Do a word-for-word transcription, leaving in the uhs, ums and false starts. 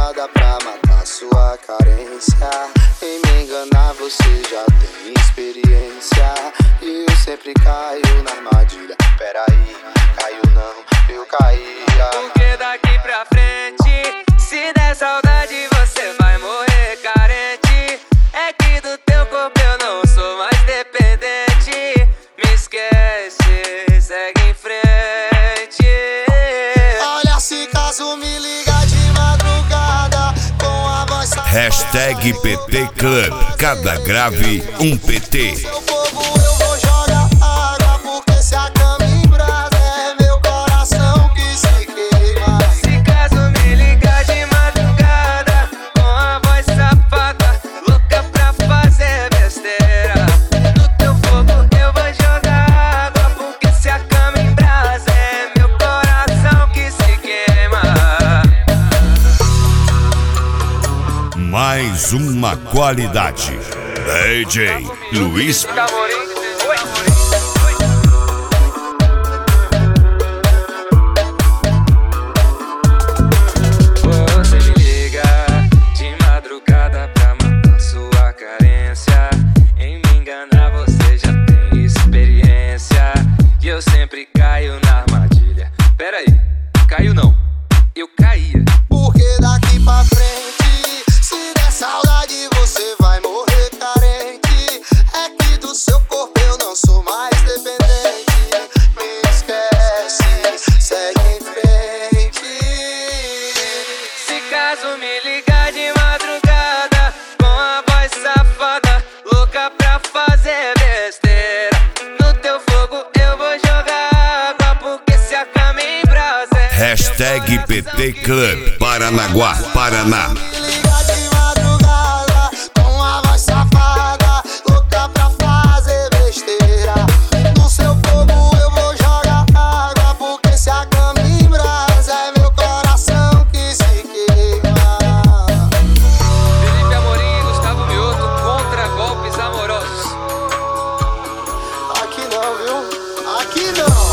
madrugada pra matar sua carência. Em me enganar você já tem experiência. E eu sempre caio na armadilha. Peraí, caiu não, eu caía. Porque daqui pra frente, se der saudade você vai morrer carente. É que do teu corpo eu não sou mais dependente. Me esquece, segue em frente. Olha, se caso me liga de madrugada com a voz safada. Hashtag P T Club, cada grave um P T. Seu fogo eu vou jogar água, porque se a cama em brasa é meu coração que se queima. Se caso me ligar de madrugada com a voz safada, louca pra fazer besteira, no teu fogo eu vou jogar água, porque se a cama em brasa é meu coração que se queima. Mais uma qualidade. D J Luiz Camorim. Você me liga de madrugada pra matar sua carência. Em me enganar você já tem experiência. E eu sempre caio na armadilha. Pera aí, caiu não, eu caía. Porque daqui pra frente, se der saudade você vai morrer carente. É que do seu corpo eu não sou mais dependente. Me esquece, segue em frente. Se caso me ligar de madrugada com a voz safada, louca pra fazer besteira, no teu fogo eu vou jogar água, porque se a cama em brasa é Hashtag P T Club, Paranaguá, Paraná. Me liga de madrugada com a voz safada, louca pra fazer besteira. No seu fogo eu vou jogar água, porque se a cama em brasa é meu coração que se queima. Felipe Amorim e Gustavo Mioto contra golpes amorosos. Aqui não, viu? Aqui não.